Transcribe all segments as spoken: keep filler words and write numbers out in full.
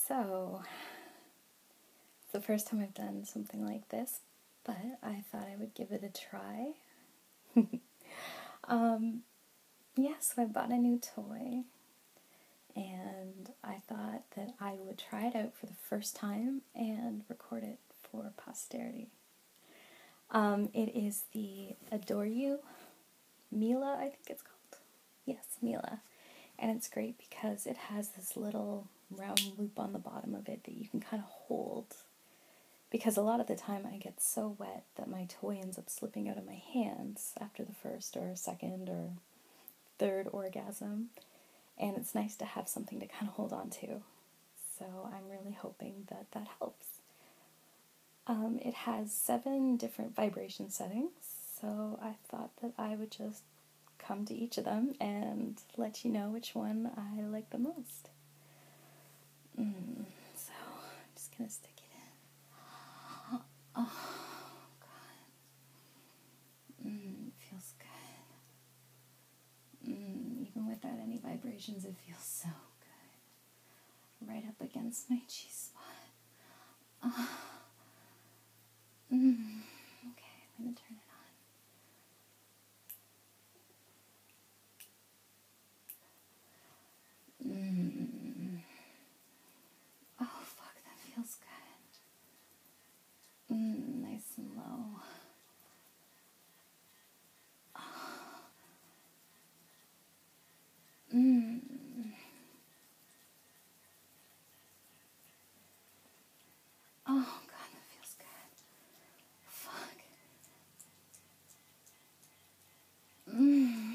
So, it's the first time I've done something like this, but I thought I would give it a try. um, yeah, so I bought a new toy, and I thought that I would try it out for the first time and record it for posterity. Um, it is the Adore You Mila, I think it's called. Yes, Mila. And it's great because it has this little round loop on the bottom of it that you can kind of hold. Because a lot of the time I get so wet that my toy ends up slipping out of my hands after the first or second or third orgasm. And it's nice to have something to kind of hold on to. So I'm really hoping that that helps. Um, it has seven different vibration settings, so I thought that I would just come to each of them and let you know which one I like the most. Mm, so I'm just going to stick it in. Oh, God. Mm, it feels good. Mm, even without any vibrations, it feels so good. Right up against my G-spot. Oh. Mm. Okay, I'm going to turn it on. Mm. Oh, fuck, that feels good. Mm, nice and low. Oh. Mm. Oh, God, that feels good. Fuck. Mm.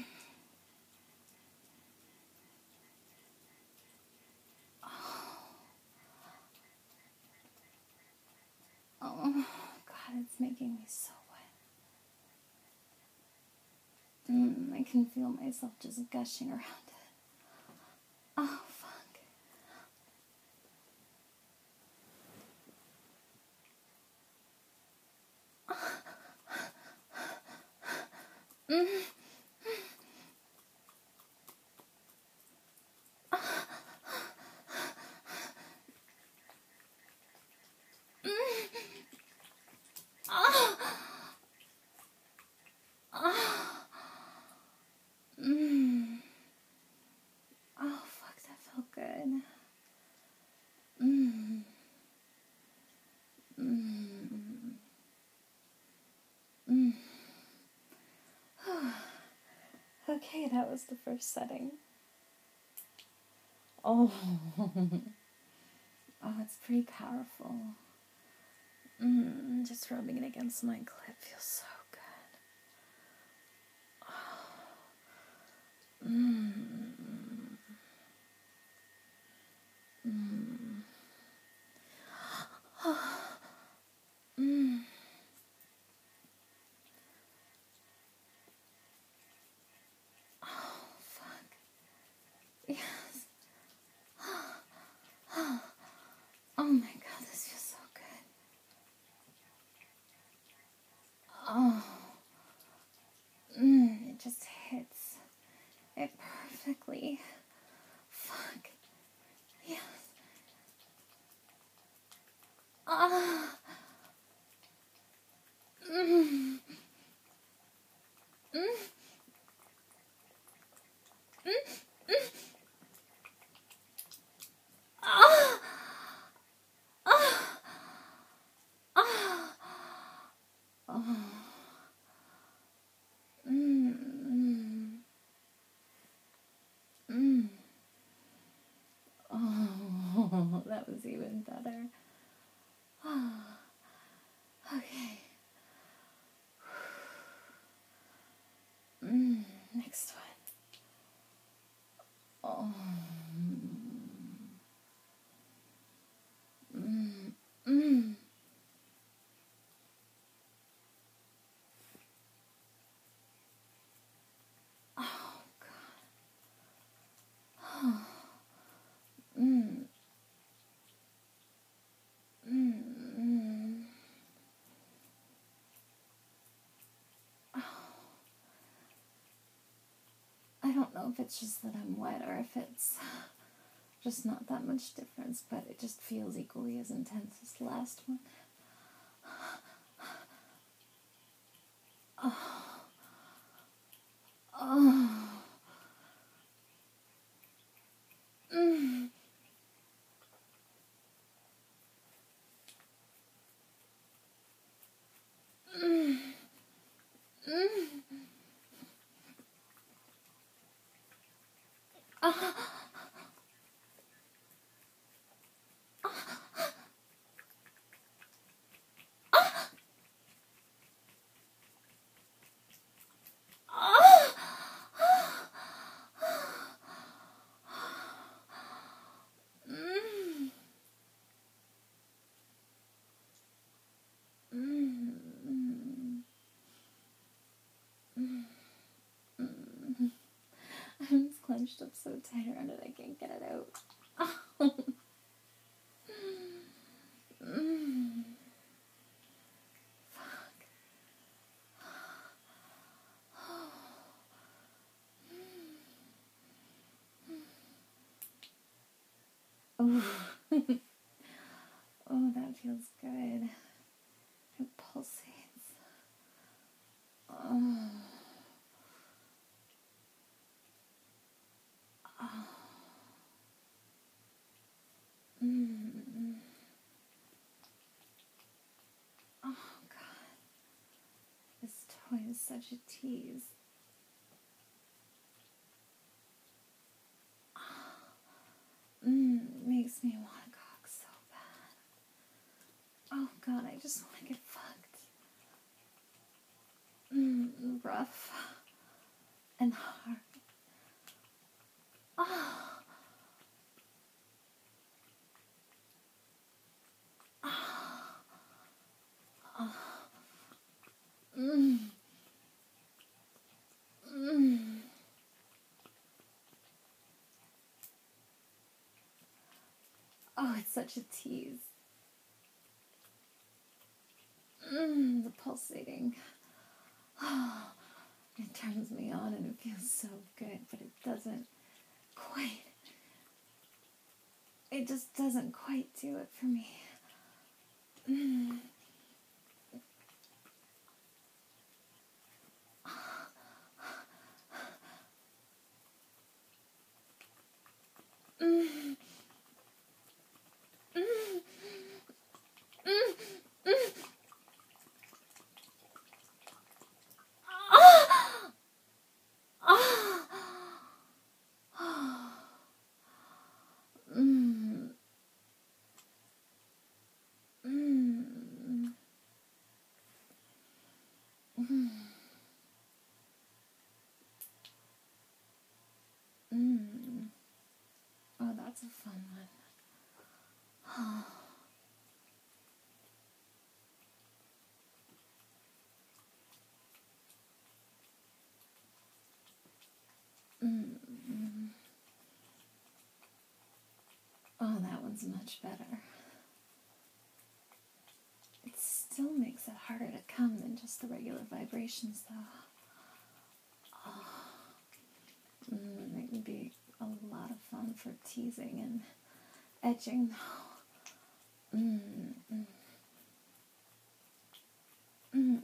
Oh, God, it's making me so wet. Mm, I can feel myself just gushing around it. Oh, fuck. Mm. Oh. Oh. Mm. Oh, fuck, that felt good. Mm. Mm. Mm. Okay, that was the first setting. Oh. Oh, it's pretty powerful. Mm, just rubbing it against my clit feels so good. Oh. Mm. Mm. Mm. Oh, fuck. Yes. Oh my God, this feels so good. Oh. Mm, it just hits it perfectly. Fuck. Yes. Ah. Mm. Mm. Mm. Mm. Ah. Ah. Ah. Oh. Mm. Mm. Oh, that was even better. Oh. Okay. Mm. Next one. Oh. Mm. Mm. Oh, God. Oh. Mm. Mm. Oh. I don't know if it's just that I'm wet or if it's Just not that much difference, but it just feels equally as intense as the last one. Oh. Oh. Mm. Mm. Mm. Ah. I'm clenched up so tight around it I can't get it out. mm. Fuck. Oh. Oh, that feels good. It pulsates. Oh. Oh. Mm. Oh, God. This toy is such a tease. Mmm, makes me want to cock so bad. Oh, God, I just want to get fucked. Mmm, rough and hard. Oh. Oh. Mm. Mm. Oh, it's such a tease. Mm, the pulsating. Oh, it turns me on and it feels so good, but it doesn't quite. It just doesn't quite do it for me. Mm. Mm. Mm. Mm. Mm. Ah! Ah! Mm. Mm. Mm. Mm. Oh, that's a fun one. Mm. Oh, that one's much better. It still makes it harder to come than just the regular vibrations, though. Oh. Mm, it can be a lot of fun for teasing and edging, though. Mm. Mm. Mm.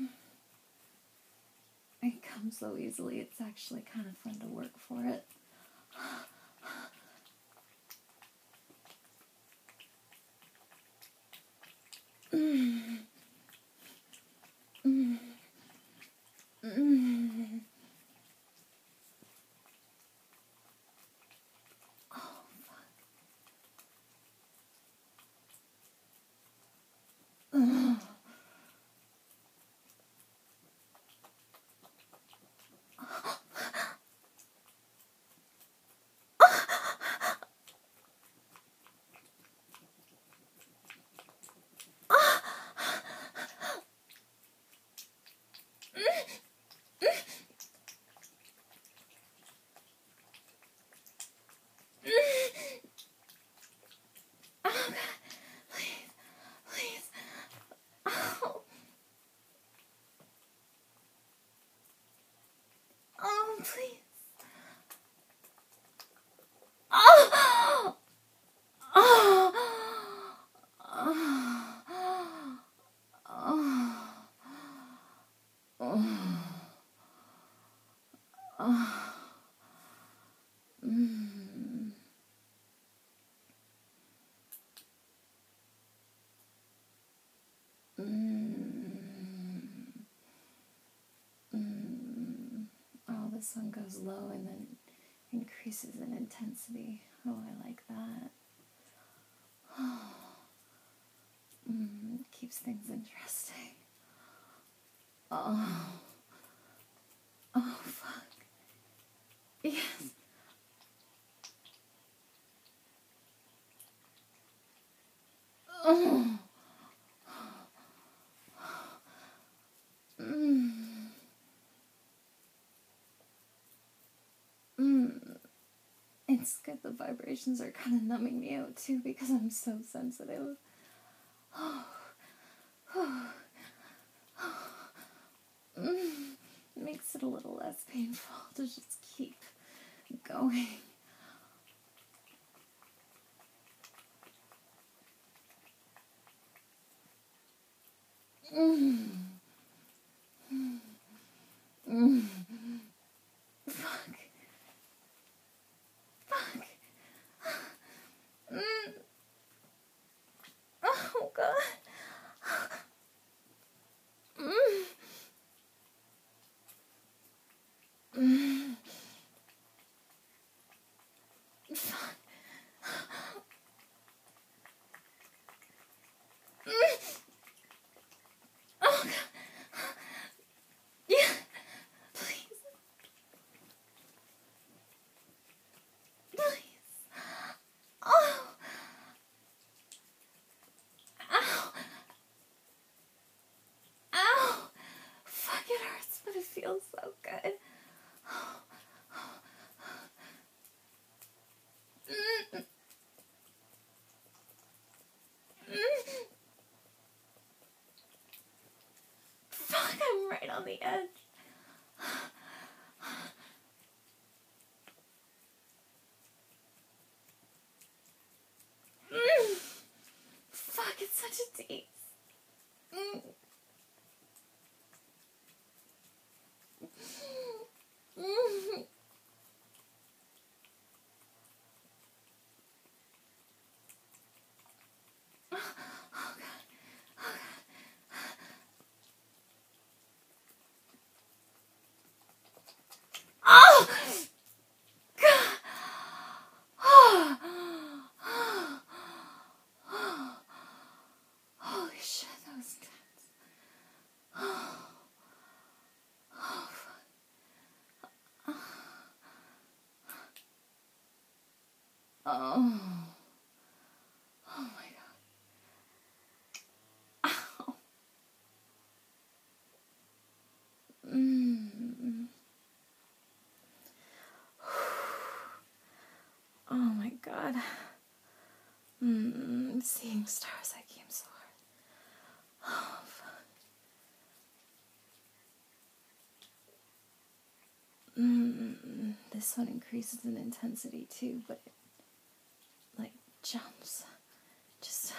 It comes so easily, it's actually kind of fun to work for it. Mm. Mm. Mm. Oh, fuck. Ugh. this one goes low and then increases in intensity. Oh, I like that. Mm, keeps things interesting. Oh. Oh, fuck. Yes. Oh. Mm. Mm. It's good the vibrations are kind of numbing me out too because I'm so sensitive. Oh. Mm. Makes it a little less painful to just keep going. Mm. Mm. Mm. Fuck. Fuck. Mm. Oh, God. Mm. Mm. Fuck. Mm. Oh, God. Yeah. Please. Please. Oh. Ow. Ow. Fuck, it hurts, but it feels so good. Mm. Mm. Fuck, I'm right on the edge. Mm. Fuck, it's such a tease. Mm. Mm. Oh, God. Oh, God. Oh! God. Oh. Holy shit, that was intense. Oh. Oh, fuck. Oh. Oh, my God. Ow. Mm. Oh, my God. Mm. Seeing stars, I came so hard. Oh, fuck. Mm. This one increases in intensity too, but it, like, jumps. Just.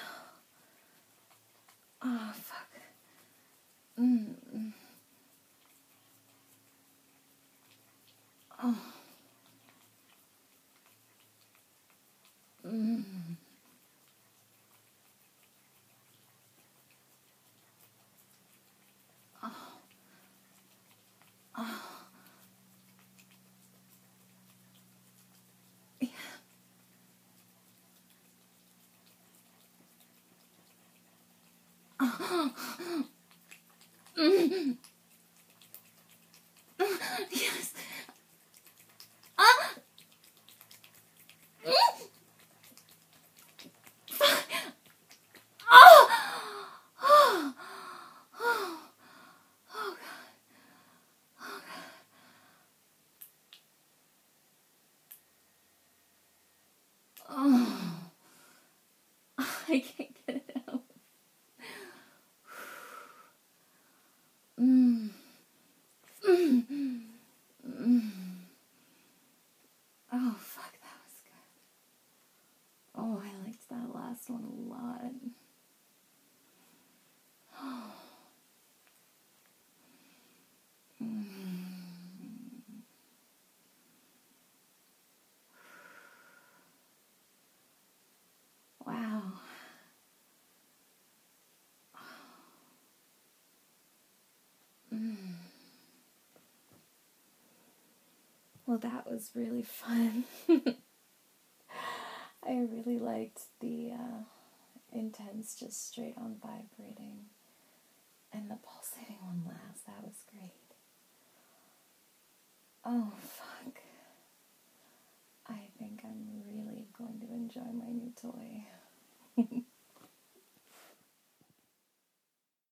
Oh, fuck. Mm. Oh. Mm. Oh. Oh. Yeah. Oh. Mm. Yes. Ah. Mm. Fuck. Oh. Oh. Oh. Oh, God. Oh, God. Oh. I can't get it out. Mm. Well, that was really fun. I really liked the uh, intense, just straight on vibrating. And the pulsating one last, that was great. Oh, fuck. I think I'm really going to enjoy my new toy.